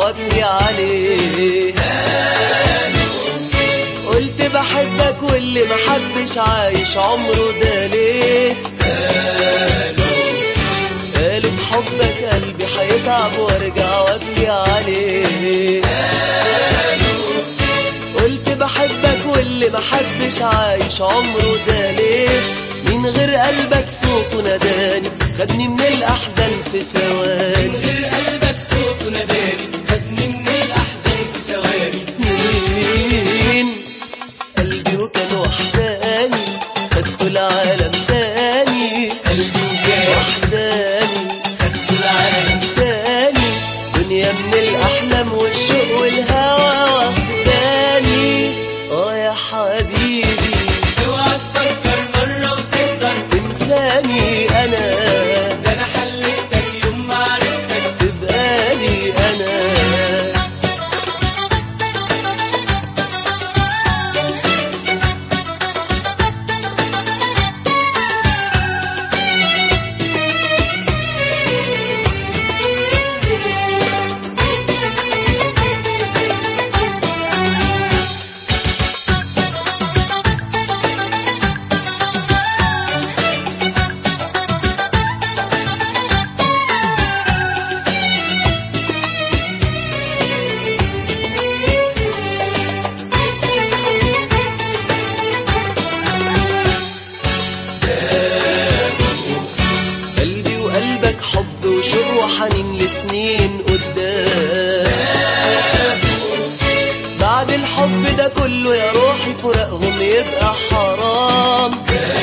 وابني عليه. قلت بحبك واللي محبش عايش عمره ده ليه. قالوا بحبك قلبي هيتعب وارجع وابني عليه. قلت بحبك واللي محبش عايش عمره ده ليه. من غير قلبك صوته ناداني خدني من الأحزان في ثواني. من غير قلبك صوته ناداني خدني من الأحزان في ثواني. مين قلبي وكان وحداني خدته العالم تاني. قلبي وكان وحداني خدته العالم تاني. دنيا من الأحلام والشوق والهوى واخداني. يا حبيبي اوعى تفكر مرة وتقدر تنساني أنا. ده أنا حلفتك يوم ما عرفتك تبقالي أنا. قلبي وقلبك حب وشوق وحنين لسنين قدام. بعد الحب ده كله يا روحي فراقهم يبقى حرام.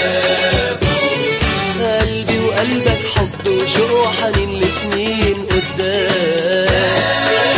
قلبي وقلبك حب وشوق وحنين لسنين قدام.